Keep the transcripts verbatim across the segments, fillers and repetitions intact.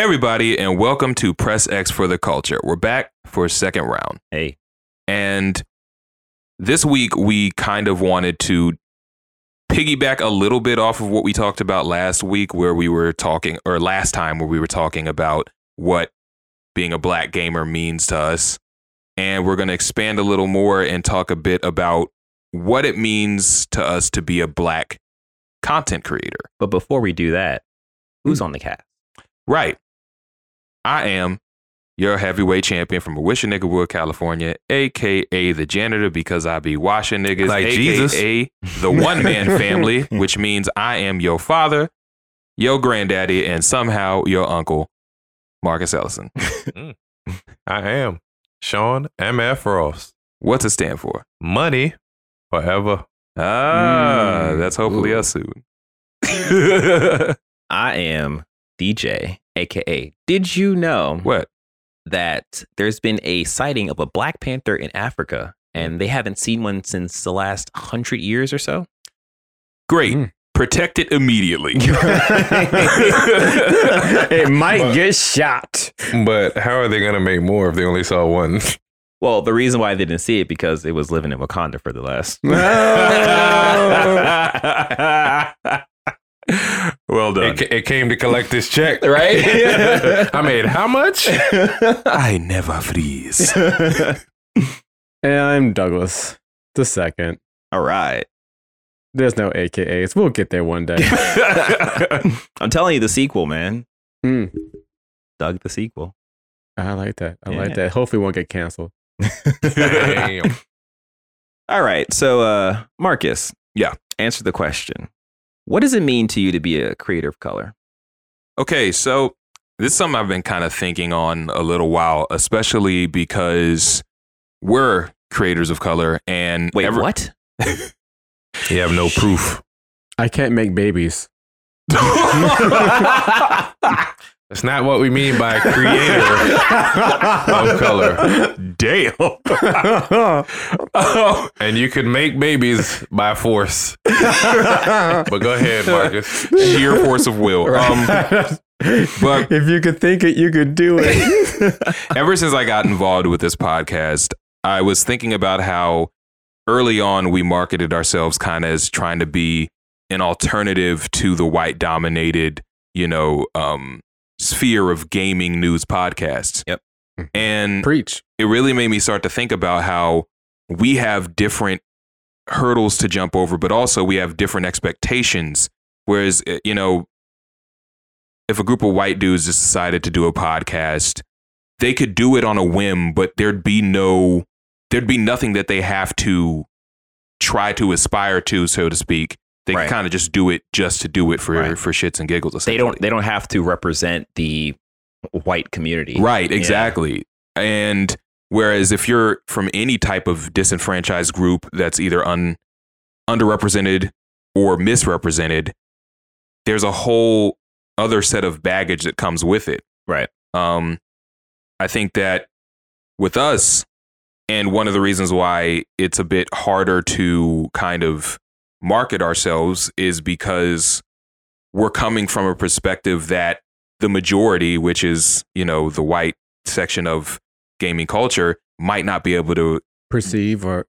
everybody, and welcome to Press X for the Culture. We're back for a second round. Hey. And this week, we kind of wanted to piggyback a little bit off of what we talked about last week, where we were talking, or last time, where we were talking about what being a black gamer means to us. And we're going to expand a little more and talk a bit about what it means to us to be a black content creator. But before we do that, who's on the cast? Right. I am your heavyweight champion from Awishonacowood, California, a k a the janitor because I be washing niggas, like a k a Jesus. the one-man family, which means I am your father, your granddaddy, and somehow your uncle, Marcus Ellison. I am Sean M F Ross. What's it stand for? Money forever. Ah, Mm. that's hopefully Ooh. us soon. I am D J, a k a. Did you know What? that there's been a sighting of a Black Panther in Africa, and they haven't seen one since the last hundred years or so? Great. Mm. Protect it immediately. It might get shot. But how are they going to make more if they only saw one? Well, the reason why they didn't see it because it was living in Wakanda for the last. Well done. It, ca- it came to collect this check. Right? I made how much? I never freeze. And I'm Douglas, the second. All right. There's no A K As. We'll get there one day. I'm telling you, the sequel, man. Mm, Doug, the sequel. I like that. I Yeah. like that. Hopefully, won't get canceled. Damn. All right. So, uh, Marcus. Yeah. Answer the question. What does it mean to you to be a creator of color? Okay, so this is something I've been kind of thinking on a little while, especially because we're creators of color and Wait, ever- what? You have no proof. I can't make babies. That's not what we mean by creator of color. Damn. Oh, And you can make babies by force. But go ahead, Marcus. sheer force of will. Um, but if you could think it, you could do it. ever since I got involved with this podcast, I was thinking about how early on we marketed ourselves kind of as trying to be an alternative to the white dominated, you know, um, sphere of gaming news podcasts. Yep. And Preach. it really made me start to think about how we have different hurdles to jump over, but also we have different expectations. Whereas, uh, you know, if a group of white dudes just decided to do a podcast, they could do it on a whim, but there'd be no, there'd be nothing that they have to try to aspire to, so to speak. They Right. can kind of just do it just to do it for, Right. for shits and giggles. They essentially. don't. They don't have to represent the white community. Right, Yeah. exactly. And whereas if you're from any type of disenfranchised group that's either un, underrepresented or misrepresented, there's a whole other set of baggage that comes with it. Right. Um, I think that with us, and one of the reasons why it's a bit harder to kind of market ourselves is because we're coming from a perspective that the majority, which is, you know, the white section of gaming culture, might not be able to Perceive or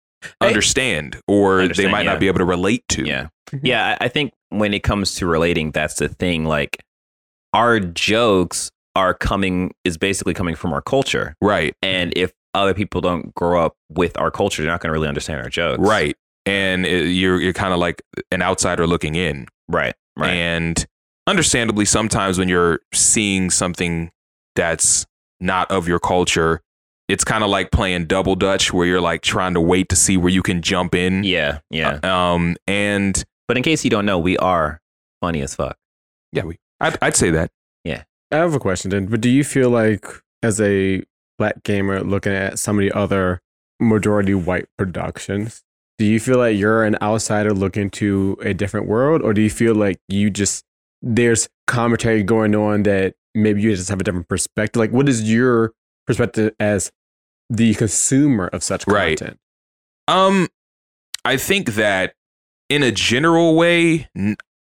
understand, or they Understand, might yeah. not be able to relate to. Yeah. Yeah. I I think when it comes to relating, that's the thing. Like, our jokes are coming is basically coming from our culture, Right, and if other people don't grow up with our culture, they're not going to really understand our jokes. right. And it, you're you're kind of like an outsider looking in. Right. Right. And understandably, sometimes when you're seeing something that's not of your culture, it's kind of like playing double dutch, where you're like trying to wait to see where you can jump in. yeah. Yeah. Um. And But in case you don't know, we are funny as fuck. yeah, we. I'd, I'd say that. I have a question then. But do you feel like, as a black gamer looking at some of the other majority white productions, do you feel like you're an outsider looking to a different world, or do you feel like you just there's commentary going on that maybe you just have a different perspective? Like, what is your perspective as the consumer of such Right. content? Um, I think that in a general way, n-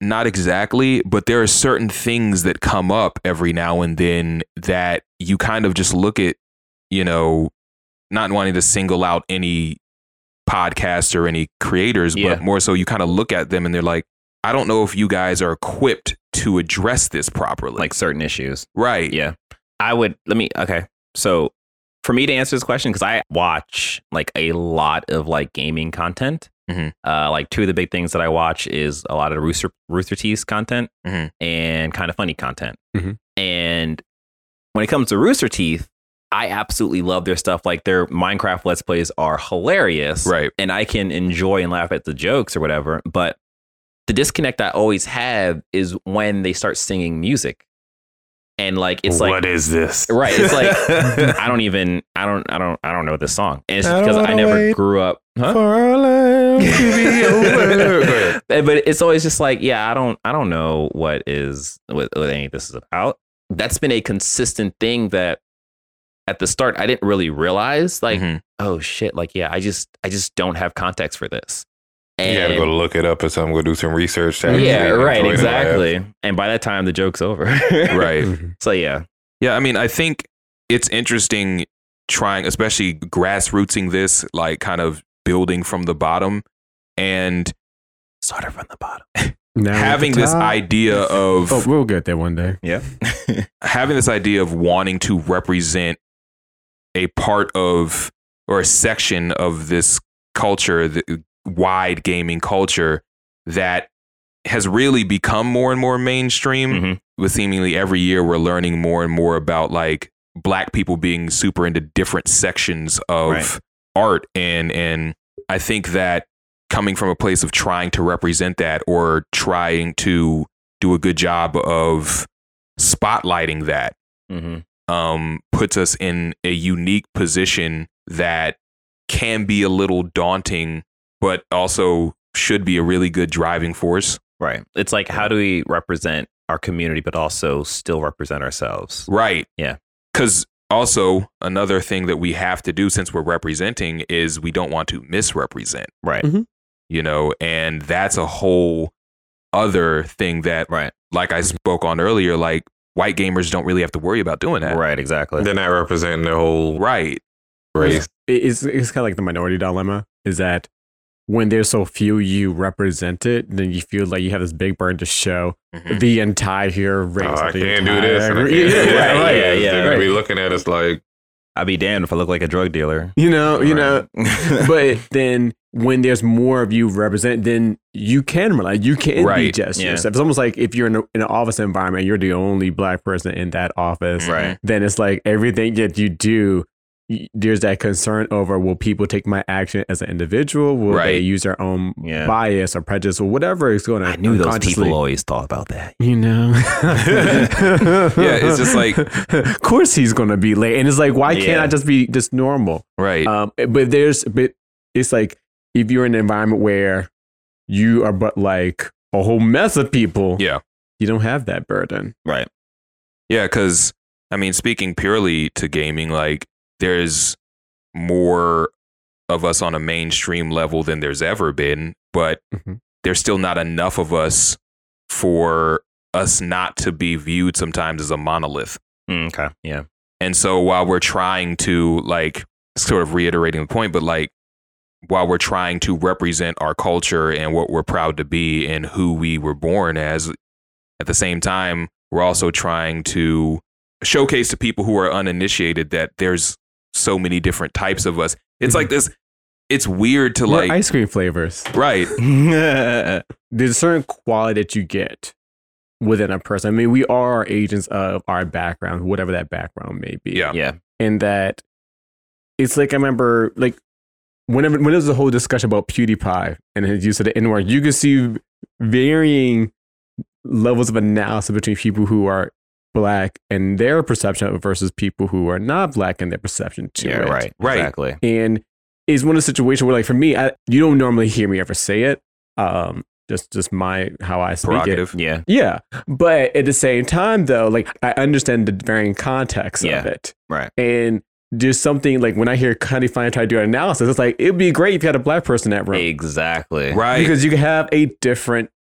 not exactly, but there are certain things that come up every now and then that you kind of just look at, you know, not wanting to single out any podcasts or any creators, Yeah. but more so you kind of look at them and they're like, I don't know if you guys are equipped to address this properly. Like certain issues. right. Yeah. I would, let me, okay. So for me to answer this question, because I watch like a lot of like gaming content. Mhm. Uh, like two of the big things that I watch is a lot of Rooster, Rooster Teeth content Mhm. and kind of funny content. Mhm. And when it comes to Rooster Teeth, I absolutely love their stuff. Like their Minecraft Let's Plays are hilarious. Right. And I can enjoy and laugh at the jokes or whatever. But the disconnect I always have is when they start singing music. And like, it's like, what is this? right. It's like, I don't even, I don't, I don't, I don't know this song. And it's I because don't I wanna never wait grew up. Huh? For our life to be over. But it's always just like, yeah, I don't, I don't know what is, what, what any of this is about. That's been a consistent thing that at the start, I didn't really realize like, Mhm. oh shit, like, yeah, I just, I just don't have context for this. You And gotta go look it up or something. Go do some research. to yeah, actually right, enjoy the exactly. And by that time, the joke's over. Right. Mhm. So yeah, Yeah, I mean, I think it's interesting trying, especially grassrootsing this, like kind of building from the bottom and started from the bottom. Now at the having this top. idea of Oh, we'll get there one day. Yeah. having this idea of wanting to represent a part of or a section of this culture, the wide gaming culture that has really become more and more mainstream. Mhm. With seemingly every year we're learning more and more about like black people being super into different sections of Right. art, and and I think that coming from a place of trying to represent that or trying to do a good job of spotlighting that hmm um, puts us in a unique position that can be a little daunting, but also should be a really good driving force. Right. It's like, how do we represent our community, but also still represent ourselves? Right. Yeah. Because also, another thing that we have to do since we're representing is we don't want to misrepresent, Right. Mhm. you know, and that's a whole other thing that, Right. like I spoke on earlier, like white gamers don't really have to worry about doing that. Right. Exactly. They're not representing the whole Right. race. It- It's it's kind of like the minority dilemma. Is that when there's so few you represent it, then you feel like you have this big burden to show Mhm. the entire race. Oh, or I the can't do entire- this. And I can't yeah, do that. yeah, right. yeah, yeah, They're gonna be right. looking at us like, I'd be damned if I look like a drug dealer. You know, you know. Right. But then when there's more of you represent, then you can rely. You can be Right. just Yeah. yourself. It's almost like if you're in, a, in an office environment, you're the only black person in that office. Right. Then it's like everything that you do, y- there's that concern over, will people take my action as an individual? Will they Right. use their own Yeah. bias or prejudice or whatever is going to I knew those people always thought about that. You know, Yeah, it's just like- of course he's gonna be late, and it's like, why can't Yeah. I just be just normal? Right. Um, but there's, but it's like if you're in an environment where you are but like a whole mess of people, Yeah. you don't have that burden. Right. Yeah, because I mean, speaking purely to gaming, like there's more of us on a mainstream level than there's ever been, but Mhm. there's still not enough of us for us not to be viewed sometimes as a monolith. Mm, okay. Yeah. And so while we're trying to like sort of reiterating the point, but like while we're trying to represent our culture and what we're proud to be and who we were born as, at the same time, we're also trying to showcase to people who are uninitiated that there's so many different types of us. It's like this, it's weird to We're like, ice cream flavors. right. There's a certain quality that you get within a person. I mean, we are agents of our background, whatever that background may be. Yeah. Yeah. And that it's like, I remember like whenever when there was a whole discussion about PewDiePie and his use of the N-word, you could see varying levels of analysis between people who are black and their perception of it versus people who are not black and their perception to Yeah. it. Right. Right. Exactly. And it's one of the situations where, like, for me, I, you don't normally hear me ever say it. Um, just just my how I speak it. Prerogative. Yeah. Yeah, but at the same time, though, like I understand the varying context of Yeah. it, Right. and there's something like when I hear Cuddy Fine try to do an analysis, it's like it'd be great if you had a black person in that room Exactly. Right. because you can have a different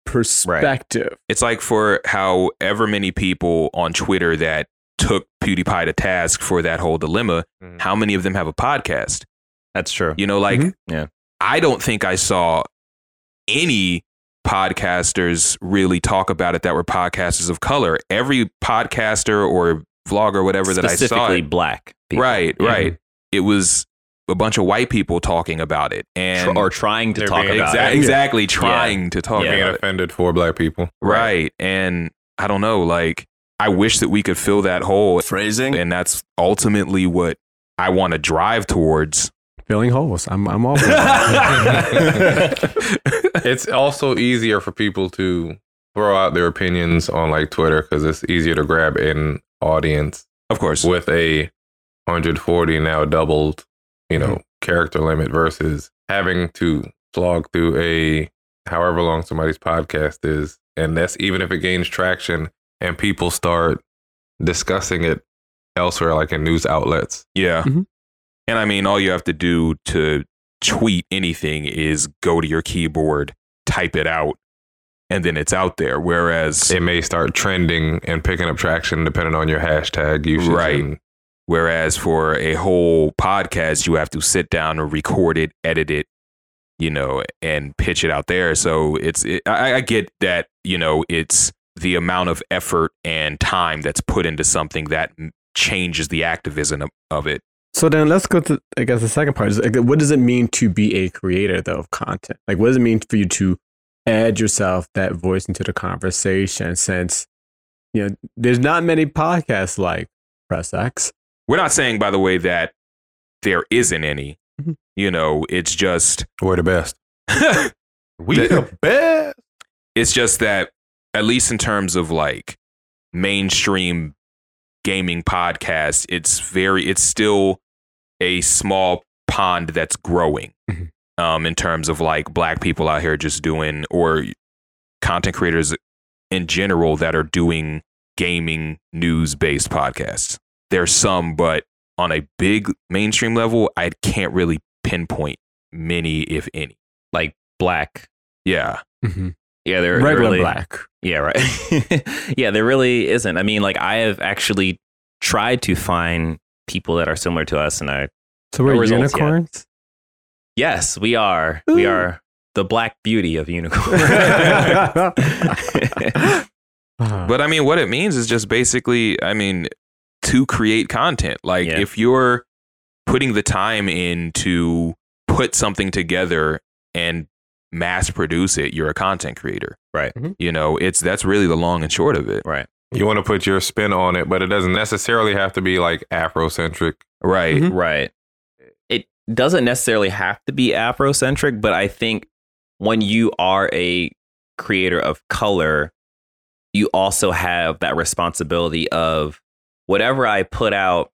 perspective. It's like for however many people on Twitter that took PewDiePie to task for that whole dilemma, Mhm. how many of them have a podcast? That's true. You know, like, Mhm. Yeah. I don't think I saw any podcasters really talk about it that were podcasters of color. Every podcaster or vlogger, whatever that I saw, Specifically it, black people. right, Yeah. right, it was a bunch of white people talking about it and Tr- or trying to They're talk being- about exa- it. exactly trying to talk Yeah. Being about it. offended for black people. Right. And I don't know, like, I wish that we could fill that hole. Phrasing. And that's ultimately what I want to drive towards. Filling holes. I'm I'm all for that. It's also easier for people to throw out their opinions on like Twitter because it's easier to grab an audience Of course. with a one hundred forty now doubled, you know, character limit versus having to slog through a however long somebody's podcast is. And that's even if it gains traction and people start discussing it elsewhere, like in news outlets. Yeah. Mhm. And I mean, all you have to do to tweet anything is go to your keyboard, type it out, and then it's out there. Whereas, It may start trending and picking up traction depending on your hashtag usage. Right. and- whereas for a whole podcast, you have to sit down and record it, edit it, you know, and pitch it out there. So it's, it, I, I get that, you know, it's the amount of effort and time that's put into something that m- changes the activism of, of it. So then let's go to, I guess, the second part. Is like, what does it mean to be a creator, though, of content? Like, what does it mean for you to add yourself, that voice into the conversation? Since, you know, there's not many podcasts like Press X. We're not saying, by the way, that there isn't any. Mhm. You know, it's just We're the best. We The- the best. it's just that, at least in terms of like mainstream gaming podcasts, it's very it's still a small pond that's growing. Mhm. Um, in terms of like black people out here just doing, or content creators in general that are doing gaming news based podcasts. There's some, but on a big mainstream level, I can't really pinpoint many, if any. Like black. Yeah. Mm-hmm. Yeah, they're Regular really, black. Yeah, right. Yeah, there really isn't. I mean, like I have actually tried to find people that are similar to us, and I So No we're results yet. unicorns? yes, we are. We Ooh. are the black beauty of unicorn. Uh, But I mean, what it means is just basically, I mean, to create content. Like Yeah. if you're putting the time in to put something together and mass produce it, you're a content creator. Right. Mhm. You know, it's that's really the long and short of it. Right. You want to put your spin on it, but it doesn't necessarily have to be like Afrocentric. Right. Mhm. Right. It doesn't necessarily have to be Afrocentric, but I think when you are a creator of color, you also have that responsibility of whatever I put out,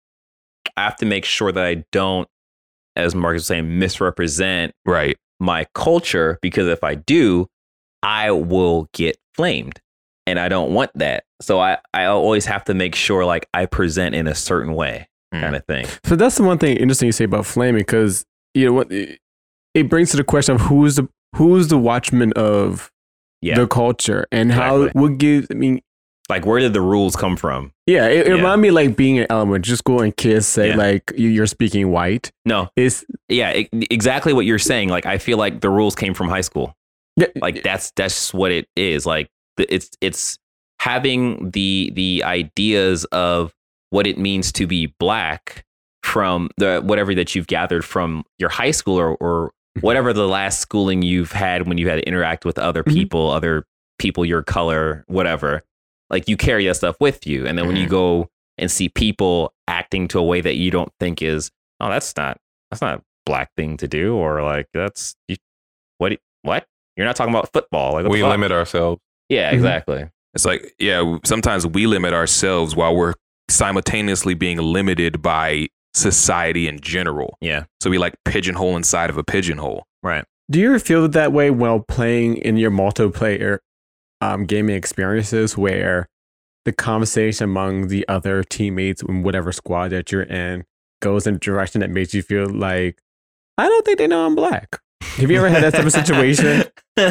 I have to make sure that I don't, as Marcus was saying, misrepresent Right. my culture, because if I do, I will get flamed. And I don't want that. So I, I always have to make sure like I present in a certain way, Mm. kind of thing. So that's the one thing interesting you say about flaming, because you know what it, it brings to the question of who's the who's the watchman of Yeah. the culture, and how Exactly. what gives. I mean, Like, where did the rules come from? yeah, it, it Yeah. reminded me like being in elementary school and kids say Yeah. like you- you're speaking white. No, It's yeah, e- exactly what you're saying. Like, I feel like the rules came from high school. yeah, Like, that's that's what it is. Like, the- it's it's having the the ideas of what it means to be black from the whatever that you've gathered from your high school or or whatever the last schooling you've had when you had to interact with other Mhm. people, other people your color, whatever. Like, you carry that stuff with you, and then when you Mhm. go and see people acting to a way that you don't think is, oh, that's not that's not a black thing to do, or like that's you, what what you're not talking about football. Like, what the We fuck? limit ourselves. Yeah, Mhm. exactly. It's like, yeah, sometimes we limit ourselves while we're simultaneously being limited by society in general. Yeah, So we like pigeonhole inside of a pigeonhole. right. Do you ever feel that way while playing in your multiplayer um, gaming experiences, where the conversation among the other teammates in whatever squad that you're in goes in a direction that makes you feel like, I don't think they know I'm black? Have you ever had that type of situation?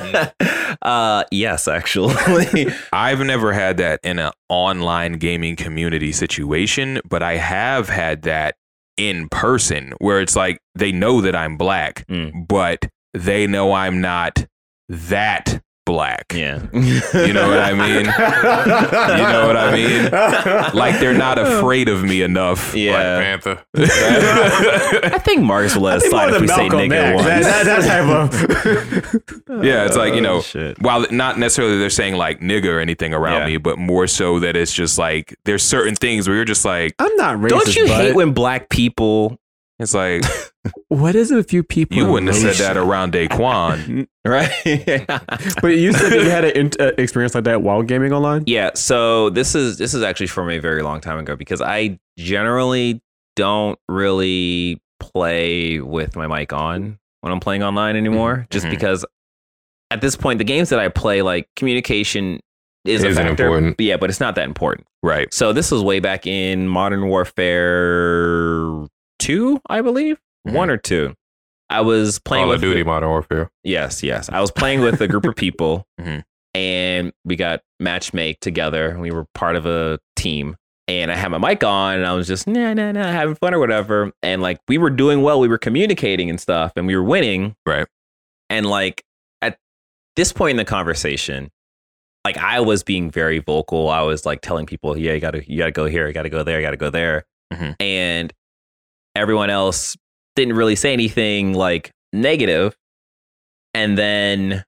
uh, yes, actually. I've never had that in an online gaming community situation, but I have had that in person where it's like they know that I'm black, Mm. but they know I'm not that black. Yeah. You know what I mean? You know what I mean? Like they're not afraid of me enough. Yeah. Black Panther. I think Marcus will let us slide if we say nigga once. That, that, that type of. Yeah, it's like, you know, Oh, shit. while not necessarily they're saying like nigga or anything around Yeah. me, but more so that it's just like there's certain things where you're just like, I'm not racist. Don't you but hate when black people, it's like, What is it with you people? you and wouldn't have said race? that around Daquan. right? But you said that you had an in- uh, experience like that while gaming online. Yeah, so this is this is actually from a very long time ago because I generally don't really play with my mic on when I'm playing online anymore, just Mhm. because at this point the games that I play, like, communication is a Isn't factor. important. Yeah, but it's not that important. Right. So this was way back in Modern Warfare two, I believe, Mhm. one or two. I was playing Call with of Duty the- Modern Warfare. Yes, yes. I was playing with a group of people Mhm. and we got matchmake together. We were part of a team and I had my mic on and I was just nah, nah, nah, having fun or whatever. And like we were doing well, we were communicating and stuff and we were winning. Right. And like at this point in the conversation, like I was being very vocal. I was like telling people, yeah, you gotta, you gotta go here, you gotta go there, you gotta go there. Mhm. And everyone else didn't really say anything like negative. And then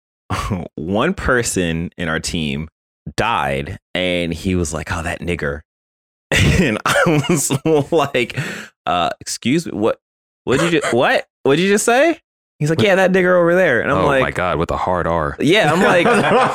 one person in our team died and he was like, oh, that nigger. And I was like, uh, excuse me, what, what'd you just, what, what'd you just say? He's like, yeah, that nigger over there. And I'm oh like, my God, with a hard R. yeah, I'm like,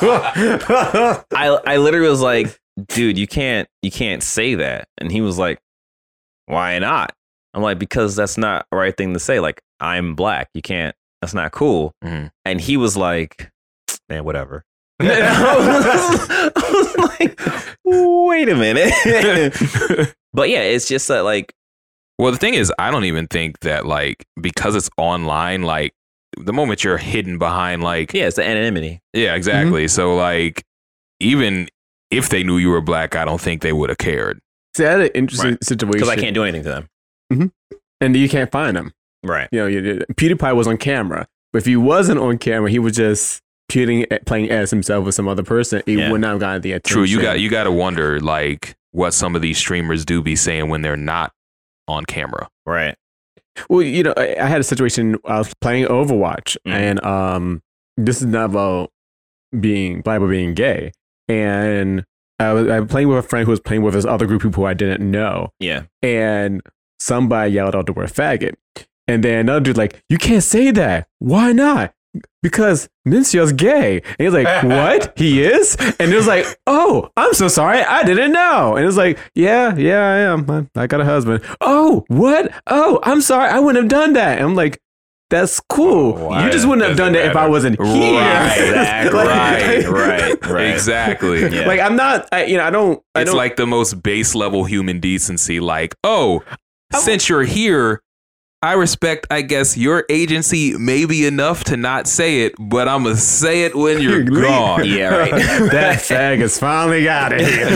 I, I literally was like, dude, you can't, you can't say that. And he was like, why not? I'm like, because that's not the right thing to say. Like, I'm black. You can't, that's not cool. Mhm. And he was like, man, whatever. And I was, I was like, wait a minute. But yeah, it's just that, like, Well, the thing is, I don't even think that like because it's online, like the moment you're hidden behind like yeah, it's the anonymity. yeah, exactly. So like even if they knew you were black, I don't think they would have cared. See, I had an interesting Right. situation Because I can't do anything to them. and you can't find him. Right. You know, you, PewDiePie was on camera, but if he wasn't on camera, he was just playing, playing as himself with some other person. He Yeah. would not have gotten the attention. True, you got you got to wonder like what some of these streamers do be saying when they're not on camera. Right. Well, you know, I, I had a situation. I was playing Overwatch, Mhm. and um, this is not about being black or being gay. And I was, I was playing with a friend who was playing with this other group of people I didn't know, Yeah. and somebody yelled out the word faggot, and then another dude like, "You can't say that. Why not?" Because Mincio's gay. And he's like, what? He is? And it was like, oh, I'm so sorry. I didn't know. And it's like, yeah, yeah, I am. I, I got a husband. Oh, what? Oh, I'm sorry. I wouldn't have done that. And I'm like, that's cool. Why You just wouldn't have does done it that if I matter? wasn't here. Right, Like- right, right, right. Exactly. Yeah. Like, I'm not, I, you know, I don't, I It's don't, like the most base level human decency. Like, oh, since you're here, I respect, I guess, your agency maybe enough to not say it, but I'm going to say it when you're gone. Yeah, right. that fag has finally got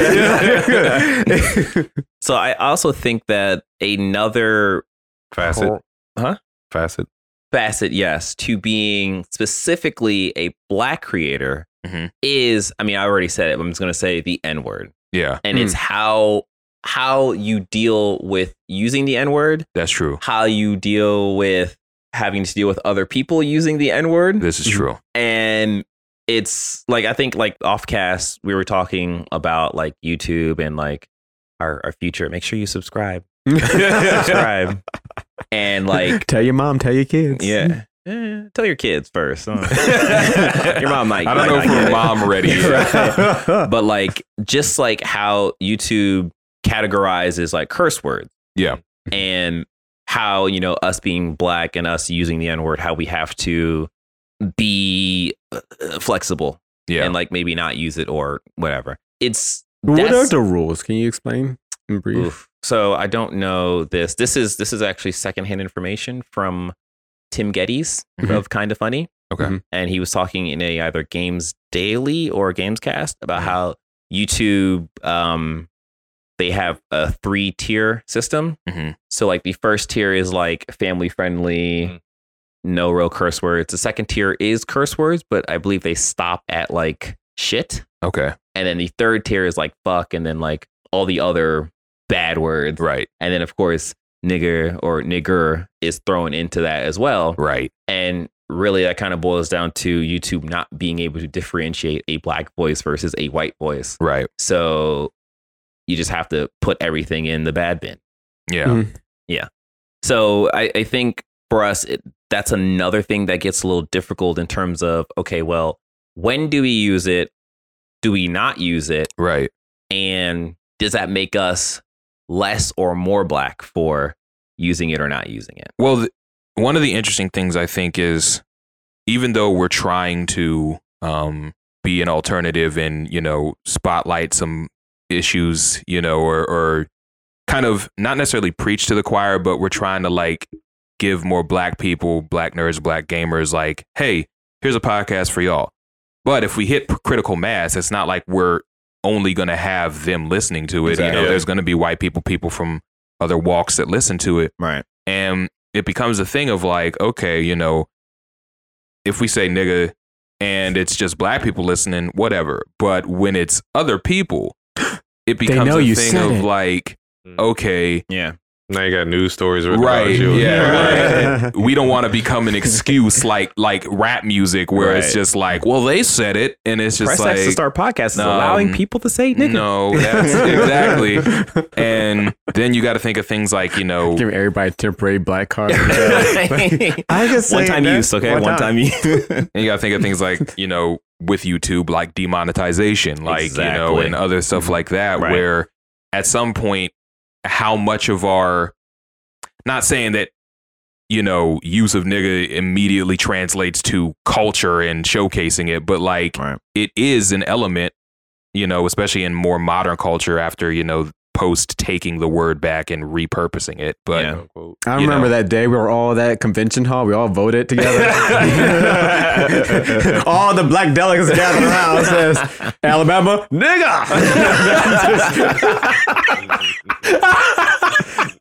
it. So I also think that another Facet. Huh? Facet. facet, yes, to being specifically a black creator Mhm. is, I mean, I already said it, but I'm just going to say the N word. Yeah, And it's how how you deal with using the N word, that's true. how you deal with having to deal with other people using the N word. This is true. And it's like, I think like off cast, we were talking about like YouTube and like our, our future. Make sure you subscribe. Subscribe. And like, Tell your mom, tell your kids. yeah. Eh, tell your kids first. huh? Your mom might. I don't might know not if get we're it. mom ready yet. But like, just like how YouTube categorizes like curse words. Yeah. And how, you know, us being black and us using the N word, how we have to be uh, flexible Yeah. and like maybe not use it or whatever. It's What are that's- the rules? Can you explain in brief? Oof. So I don't know this. This is this is actually secondhand information from Tim Geddes Mhm. of Kinda Funny. Okay. Mhm. And he was talking in a either Games Daily or Gamescast about Mhm. how YouTube, um, they have a three tier system. Mhm. So like the first tier is like family friendly, Mhm. no real curse words. The second tier is curse words, but I believe they stop at like shit. Okay. And then the third tier is like fuck, and then like all the other bad words. Right. And then of course nigger or nigger is thrown into that as well. Right. And really that kind of boils down to YouTube not being able to differentiate a black voice versus a white voice. Right. So you just have to put everything in the bad bin. Yeah. Mhm. So I, I think for us, it, that's another thing that gets a little difficult in terms of, okay, well, when do we use it? Do we not use it? Right. And does that make us less or more black for using it or not using it? Well, th- one of the interesting things I think is, even though we're trying to um, be an alternative and, you know, spotlight some issues, you know, or, or kind of not necessarily preach to the choir, but we're trying to like give more black people, black nerds, black gamers, like, hey, here's a podcast for y'all. But if we hit p- critical mass, it's not like we're only going to have them listening to it. Exactly. You know, there's going to be white people, people from other walks that listen to it. Right. And it becomes a thing of like, okay, you know, if we say nigga and it's just black people listening, whatever. But when it's other people, it becomes know a you thing said of it. like, okay, Yeah. Now you got news stories written right, about you. yeah, right. We don't want to become an excuse like like rap music where it's Right. just like, well, they said it, and it's just Press like, X to start podcasts is um, allowing people to say nigga. no, that's exactly. And then you got to think of things like, you know, Give everybody a temporary black card. I can say one time that. use, okay? One One time. time use. and you got to think of things like, you know, with YouTube, like demonetization, like, you know, Exactly. and other stuff like that, Right. where at some point, how much of our, not saying that, you know, use of nigga immediately translates to culture and showcasing it, but like Right. it is an element, you know, especially in more modern culture after, you know, post taking the word back and repurposing it. But Yeah. Unquote. I You remember know. that day we were all at that convention hall. We all voted together. all the black delegates gathered around. It says, Alabama, nigga.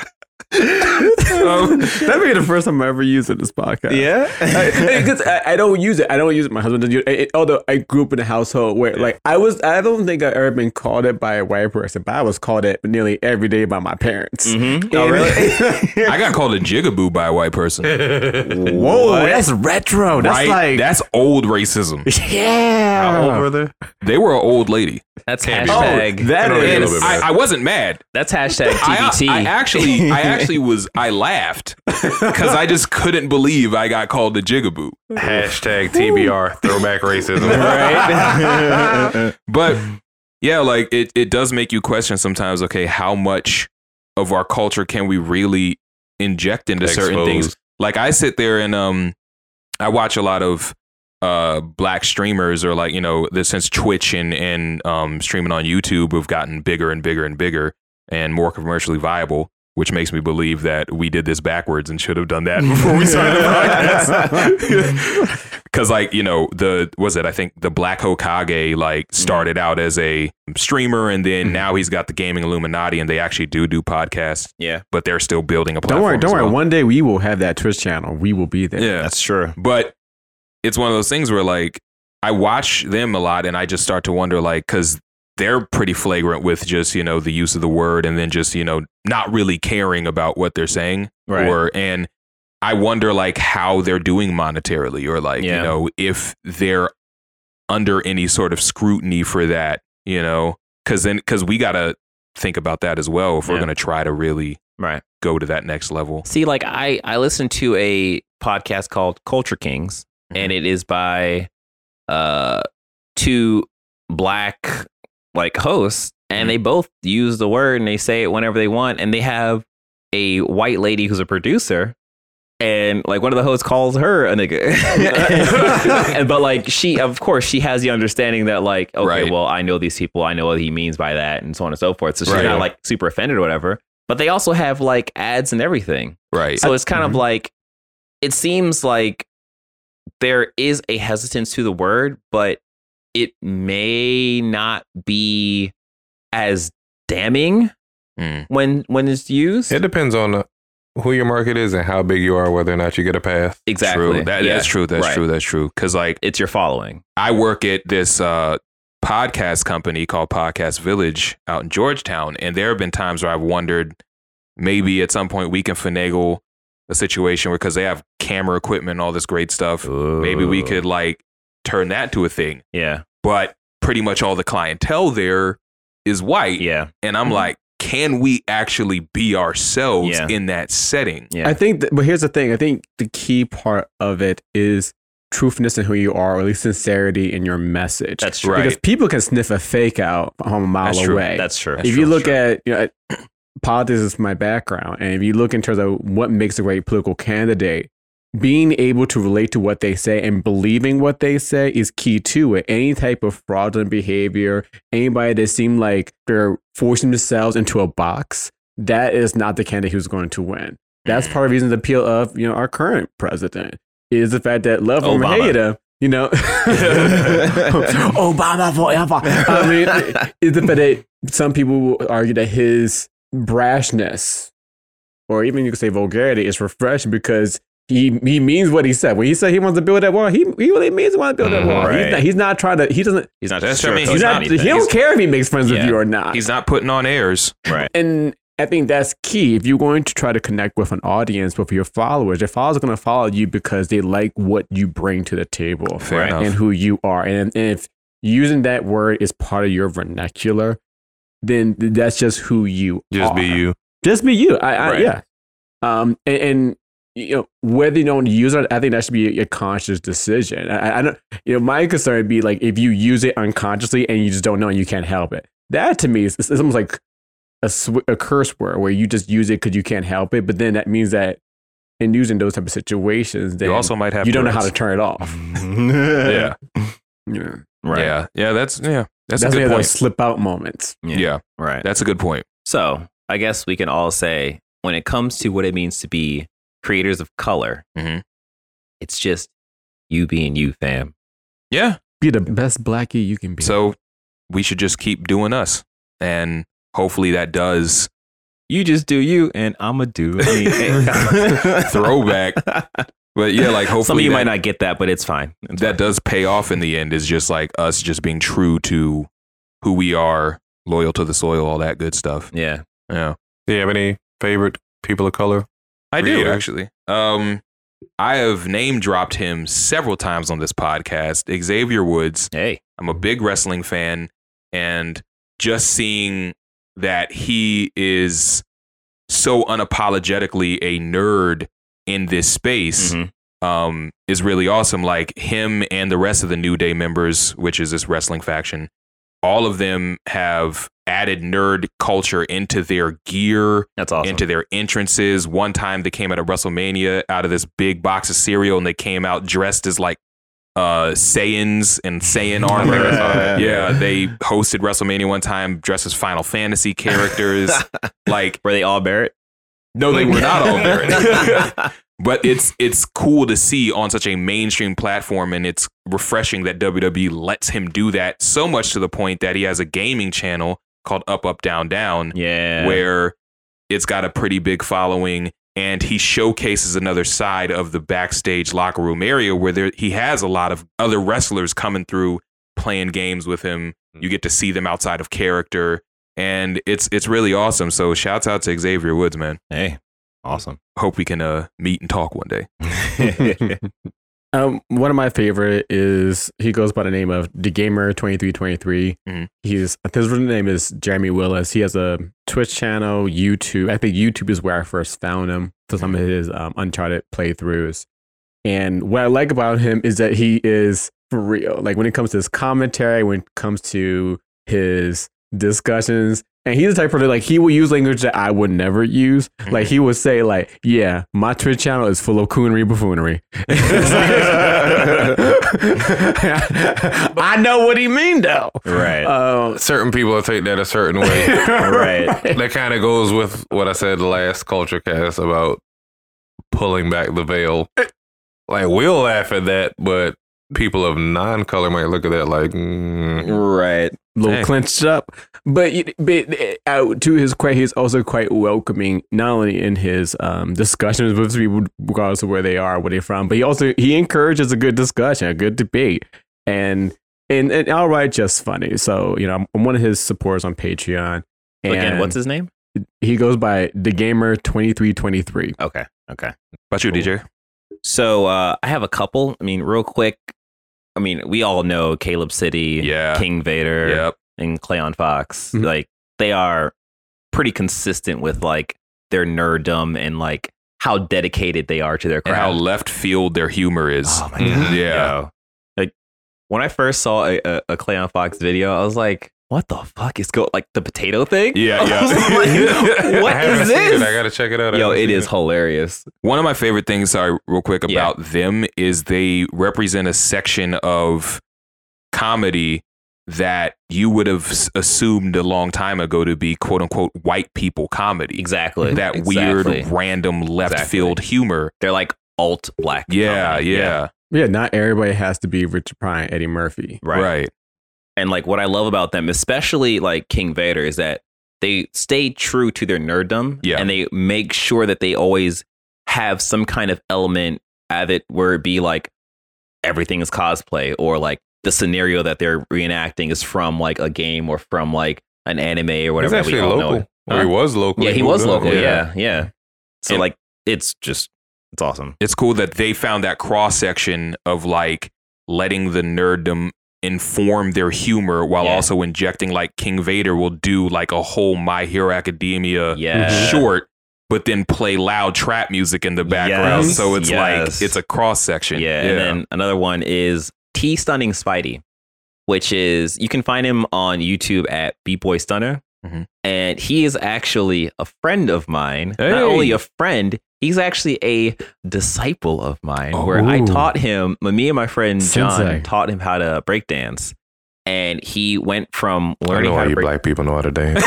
Um, That'd be the first time I ever used it in this podcast. Yeah. Because I, I don't use it. I don't use it. My husband doesn't use it. it. Although I grew up in a household where, like, I was, I don't think I've ever been called it by a white person, but I was called it nearly every day by my parents. Mm-hmm. Oh, really? I got called a jigaboo by a white person. Whoa, that's retro. That's right? like, That's old racism. yeah. How old were they? They were an old lady. That's Can't be. hashtag. Oh, that Can't be a And little bit I, mad. I wasn't mad. That's hashtag I, T B T. I actually, I actually was. I laughed because I just couldn't believe I got called a jigaboo. Hashtag T B R, throwback racism. Right. But yeah, like it, it does make you question sometimes. Okay, how much of our culture can we really inject into certain things? Exposed. Like I sit there and um, I watch a lot of uh black streamers, or like, you know, this, since Twitch and and um streaming on YouTube have gotten bigger and bigger and bigger and more commercially viable, which makes me believe that we did this backwards and should have done that before we started the podcast. Because like, you know, the was it I think the Black Hokage like started out as a streamer, and then now he's got the Gaming Illuminati, and they actually do do podcasts, Yeah. but they're still building a platform. Don't worry, don't as worry. well. One day we will have that Twitch channel. We will be there. Yeah, That's true. but it's one of those things where like I watch them a lot and I just start to wonder, like, because they're pretty flagrant with just, you know, the use of the word, and then just, you know, not really caring about what they're saying. Right. Or, and I wonder like how they're doing monetarily, or like, Yeah. you know, if they're under any sort of scrutiny for that, you know, because then, because we got to think about that as well if we're Yeah. going to try to really Right. go to that next level. See, like I, I listened to a podcast called Culture Kings, and it is by uh two black like hosts, and they both use the word and they say it whenever they want, and they have a white lady who's a producer, and like one of the hosts calls her a nigga. And, but like she, of course, she has the understanding that like, okay, Right. well, I know these people, I know what he means by that, and so on and so forth. So she's Right. not like super offended or whatever. But they also have like ads and everything. Right. So it's kind Mhm. of like it seems like there is a hesitance to the word, but it may not be as damning Mm. when when it's used. It depends on uh, who your market is and how big you are, whether or not you get a pass. Exactly. True. That, Yeah. That's true. That's Right. true. That's true. Because like It's your following. I work at this uh, podcast company called Podcast Village out in Georgetown, and there have been times where I've wondered maybe at some point we can finagle a situation where because they have camera equipment and all this great stuff, maybe we could like turn that to a thing. Yeah. But pretty much all the clientele there is white, Yeah. and I'm like, can we actually be ourselves Yeah. in that setting? Yeah. I think, that, but here's the thing. I think the key part of it is truthfulness in who you are, or at least sincerity in your message. That's true. Right. Because people can sniff a fake out from a mile That's true. away. That's true. That's if true, you look true. at, you know, politics is my background, and if you look in terms of what makes a great political candidate, being able to relate to what they say and believing what they say is key to it. Any type of fraudulent behavior, anybody that seem like they're forcing themselves into a box, that is not the candidate who's going to win. That's part of the reason the appeal of, you know, our current president is the fact that love him or Obama. hate him, you know, Obama forever. I mean, is the fact that some people will argue that his brashness, or even you could say vulgarity, is refreshing because he he means what he said. When he said he wants to build that wall, he he really means he wants to build that Mhm, wall. right. He's, not, he's not trying to. He doesn't. He's not That's- just I mean, sugarcoating He's not. anything. He don't care if he makes friends with Yeah. you or not. He's not putting on airs. Right. And I think that's key. If you're going to try to connect with an audience, with your followers, your followers are going to follow you because they like what you bring to the table Fair Right. enough. and who you are. And, and if using that word is part of your vernacular, then that's just who you Just are. be you. Just be you. I, I Right. yeah. Um, and, and you know, whether you don't use it, I think that should be a conscious decision. I, I don't. You know, my concern would be like if you use it unconsciously and you just don't know and you can't help it. That to me is it's almost like a, sw- a curse word where you just use it because you can't help it. But then that means that in using those type of situations, then You also might have you don't know how to Tourette's. turn it off. Yeah. Yeah, Right. Yeah. Yeah. That's yeah. That's, that's a maybe good those point. slip out moments. Yeah. Right. That's a good point. So I guess we can all say when it comes to what it means to be creators of color, Mhm. it's just you being you, fam. Yeah. Be the best blackie you can be. So we should just keep doing us, and hopefully that does You just do you, and I'ma do me. throwback. But yeah, like hopefully Some of you that, might not get that, but it's fine. It's that fine. does pay off in the end. Is just like us just being true to who we are, loyal to the soil, all that good stuff. Yeah. Yeah. Do you have any favorite people of color? I do Creator. actually. Um, I have name dropped him several times on this podcast. Xavier Woods. Hey. I'm a big wrestling fan, and just seeing that he is so unapologetically a nerd in this space Mhm. um, is really awesome. Like him and the rest of the New Day members, which is this wrestling faction, all of them have added nerd culture into their gear, That's awesome. into their entrances. One time they came out of WrestleMania out of this big box of cereal, and they came out dressed as like uh Saiyans and Saiyan armor. Yeah. yeah, they hosted WrestleMania one time dressed as Final Fantasy characters. Like, Were they all Barrett? no, they were not all Barrett. But it's it's cool to see on such a mainstream platform, and it's refreshing that W W E lets him do that, so much to the point that he has a gaming channel called Up Up Down Down, Yeah. where it's got a pretty big following, and he showcases another side of the backstage locker room area where there, he has a lot of other wrestlers coming through playing games with him. You get to see them outside of character, and it's it's really awesome. So shouts out to Xavier Woods, man. Hey. Awesome. Hope we can uh, meet and talk one day. Um, one of my favorite is he goes by the name of the Gamer twenty three twenty three. Mhm. He's his real name is Jeremy Willis. He has a Twitch channel, YouTube. I think YouTube is where I first found him for some of his um, Uncharted playthroughs. And what I like about him is that he is for real. Like when it comes to his commentary, when it comes to his discussions, and he's the type of person, like he will use language that I would never use. Like he would say, like, yeah, my Twitch channel is full of coonery buffoonery. I know what he mean though. Right. Um, Certain people will take that a certain way. Right. That kind of goes with what I said last Culture Cast about pulling back the veil. Like, we'll laugh at that, but people of non-color might look at that like, mm, right. A little Dang. clenched up. But, you- but uh, to his credit, he's also quite welcoming, not only in his um, discussions with people, regardless of where they are, where they're from, but he also he encourages a good discussion, a good debate, and and, and outright just funny. So, you know, I'm, I'm one of his supporters on Patreon. And Again, what's his name? he goes by the gamer twenty-three twenty-three. Okay. Okay. About you, D J? So uh, I have a couple. I mean, real quick. I mean, we all know Caleb City, Yeah. King Vader, Yep. and Cleon Fox. Mhm. Like, they are pretty consistent with like their nerddom and like how dedicated they are to their And how craft. left field their humor is. Oh my Mhm. god! Yeah. Yo. Like when I first saw a, a, a Cleon Fox video, I was like, "What the fuck is go like the potato thing?" Yeah, I yeah. was like, I what haven't is seen this? it. I gotta check it out. I Yo, haven't it seen is hilarious. One of my favorite things, sorry, real quick, Yeah. about them is they represent a section of comedy that you would have s- assumed a long time ago to be quote unquote white people comedy. Exactly. That Exactly. weird, random left Exactly. field humor. They're like alt black. Yeah, comedy. yeah, Yeah, not everybody has to be Richard Pryor and Eddie Murphy. Right. right. And like what I love about them, especially like King Vader, is that they stay true to their nerddom. Yeah. And they make sure that they always have some kind of element of it where it be like everything is cosplay, or like the scenario that they're reenacting is from like a game or from like an anime or He's whatever. that we actually all local. know. Or he was local. Yeah, he moved was on. local. Yeah, yeah. So And- like it's just it's awesome. It's cool that they found that cross section of like letting the nerddom inform their humor while Yeah. also injecting, like King Vader will do like a whole My Hero Academia Yeah. short, but then play loud trap music in the background. Yes, So it's yes. like it's a cross section. Yeah, and then another one is T Stunning Spidey, which is you can find him on YouTube at Beat Boy Stunner, Mhm. and he is actually a friend of mine. Hey. Not only a friend, he's actually a disciple of mine. Where I Ooh. taught him, me and my friend John Sensei. taught him how to breakdance, and he went from I learning know how why to you break. black people know how to dance.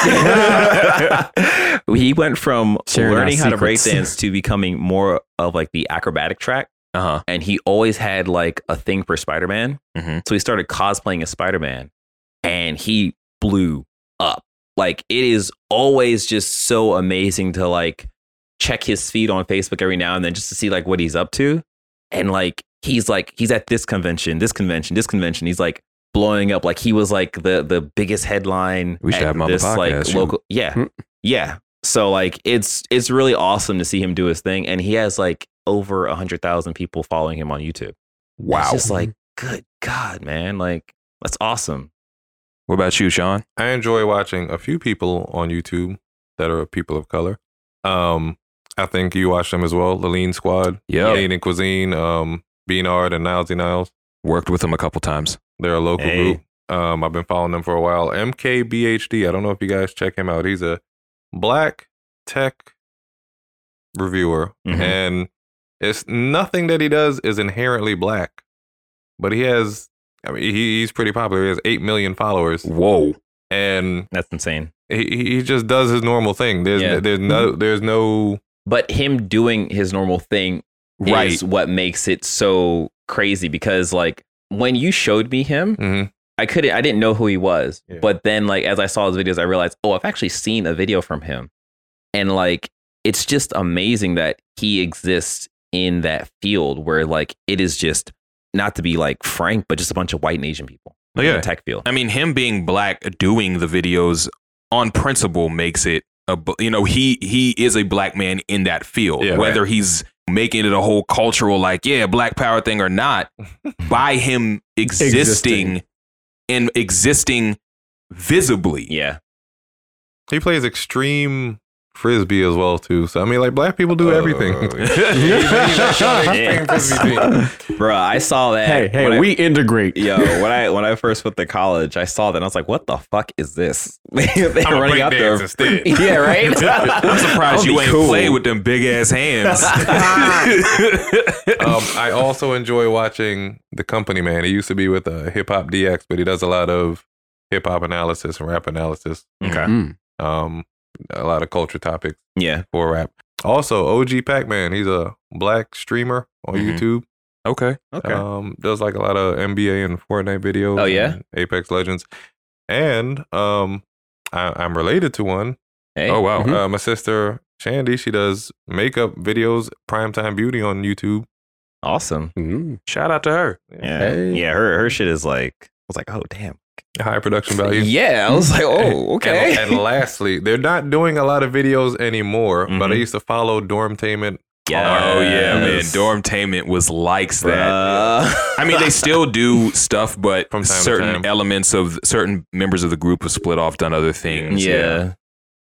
He went from Sharing our learning how to secrets. breakdance to becoming more of like the acrobatic track. Uh huh. And he always had like a thing for Spider-Man. hmm So he started cosplaying as Spider-Man, and he blew up. Like, it is always just so amazing to like check his feed on Facebook every now and then just to see like what he's up to. And like he's like he's at this convention, this convention, this convention. He's like blowing up. Like he was like the the biggest headline. We should at have him on the this, like podcast, shoot. local. Yeah, Hmm. yeah. So like it's it's really awesome to see him do his thing, and he has like over a hundred thousand people following him on YouTube. Wow. It's just like, good God, man. Like, that's awesome. What about you, Sean? I enjoy watching a few people on YouTube that are people of color. Um, I think you watch them as well. The Lean Squad, Yep. Lean and Cuisine, um, Beanard and Nilesy Niles. Worked with him a couple times. They're a local Hey. group. Um, I've been following them for a while. M K B H D. I don't know if you guys check him out. He's a black tech reviewer, Mhm. and it's nothing that he does is inherently black, but he has. I mean, he, he's pretty popular. He has eight million followers, Whoa. and That's insane. he he just does his normal thing. There's Yeah. there's no there's no But him doing his normal thing Right. is what makes it so crazy, because like when you showed me him, mhm. I couldn't I didn't know who he was. Yeah. But then like as I saw his videos, I realized, oh, I've actually seen a video from him. And like it's just amazing that he exists in that field where like it is just, not to be like frank, but just a bunch of white and Asian people Oh, in yeah. the tech field. I mean, him being black doing the videos on principle makes it a bu- you know he he is a black man in that field. Yeah. Whether he's making it a whole cultural like yeah black power thing or not, by him existing, Existing. and existing visibly. Yeah. he plays extreme frisbee as well too. So I mean, like black people do Oh, everything. yeah. He's actually on the Yeah. extreme frisbee team. Bruh, I saw that. Hey, hey, when I- we integrate. Yo, when I when I first went to college, I saw that and I was like, "What the fuck is this?" They're I'ma running out break there. dance instead. Yeah, right. I'm surprised you That'd be ain't cool. play with them big ass hands. Um, I also enjoy watching The Company Man. He used to be with uh, Hip Hop D X, but he does a lot of hip hop analysis and rap analysis. Okay. Mm. Um, a lot of culture topics Yeah. for rap. Also, O G Pac-Man. He's a black streamer on Mhm. YouTube. Okay. Okay. Um, does like a lot of N B A and Fortnite videos. Oh, yeah? and Apex Legends. And um, I, I'm related to one. Hey. Oh wow. Mhm. Uh, my sister Shandy, she does makeup videos, Primetime Beauty on YouTube. Awesome. Mm. Shout out to her. Yeah. Hey. Yeah. Her her shit is like. I was like, oh damn. High production value. Yeah. I was like, oh okay. And, and lastly, they're not doing a lot of videos anymore, but I Mhm. used to follow Dormtainment. Oh yeah, man. Yes. Dormtainment was likes that. Bruh. I mean, they still do stuff, but From time to certain time. elements of certain members of the group have split off, done other things. Yeah.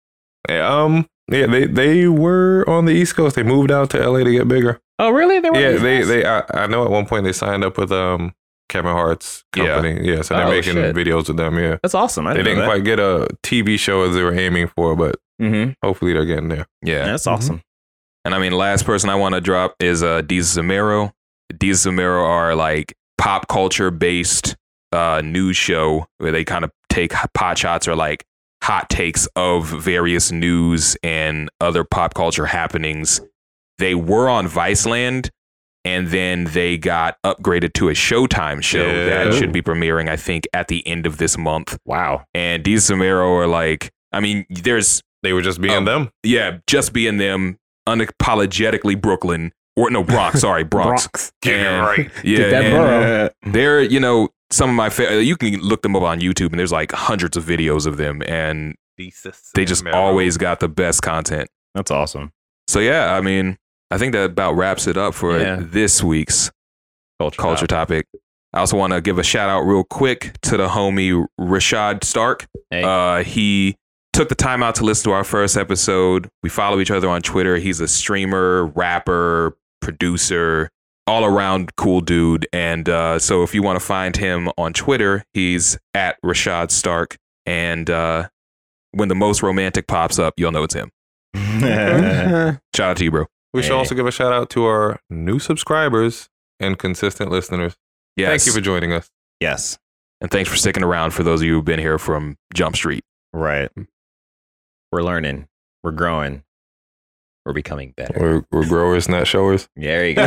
Yeah, Um, yeah, they they were on the East Coast. They moved out to L A to get bigger. Oh really? They were. Yeah, they they I, I know at one point they signed up with um Kevin Hart's Yeah. company. Yeah, so they're Oh, making shit. videos with them. Yeah, That's awesome. I they didn't quite get a T V show as they were aiming for, but Mm-hmm. hopefully they're getting there. Yeah. That's awesome. And I mean, last person I want to drop is uh, Deezus and Mero. Deezus and Mero are like pop culture based uh, news show where they kind of take pot shots or like hot takes of various news and other pop culture happenings. They were on Viceland, and then they got upgraded to a Showtime show Yeah. that should be premiering, I think, at the end of this month. Wow. And Deezus and Mero are like, I mean, there's They were just being Um, them. yeah, just being them, unapologetically Brooklyn or no Bronx, sorry, Bronx. Bronx. Get it And- right. Yeah, Get that and borough. they're you know some of my fa- you can look them up on YouTube and there's like hundreds of videos of them and they just always got the best content. That's awesome. So yeah, I mean, I think that about wraps it up for Yeah. this week's Culture. culture topic. I also want to give a shout out real quick to the homie Rashad Stark. Hey. Uh, he took the time out to listen to our first episode. We follow each other on Twitter. He's a streamer, rapper, producer, all around cool dude. And uh, so if you want to find him on Twitter, he's at Rashad Stark. And uh, when the most romantic pops up, you'll know it's him. Shout out to you, bro. We should Hey. also give a shout out to our new subscribers and consistent listeners. Yes. Thank you for joining us. Yes. And thanks for sticking around for those of you who've been here from Jump Street. Right. We're learning. We're growing. We're becoming better. We're, we're growers, not showers. There you go.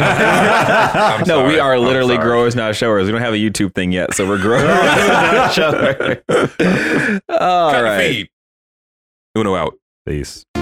I'm no, we sorry. are I'm literally sorry. growers, not showers. We don't have a YouTube thing yet, so we're growers, not showers. All Cut right. feed. Uno out. Peace.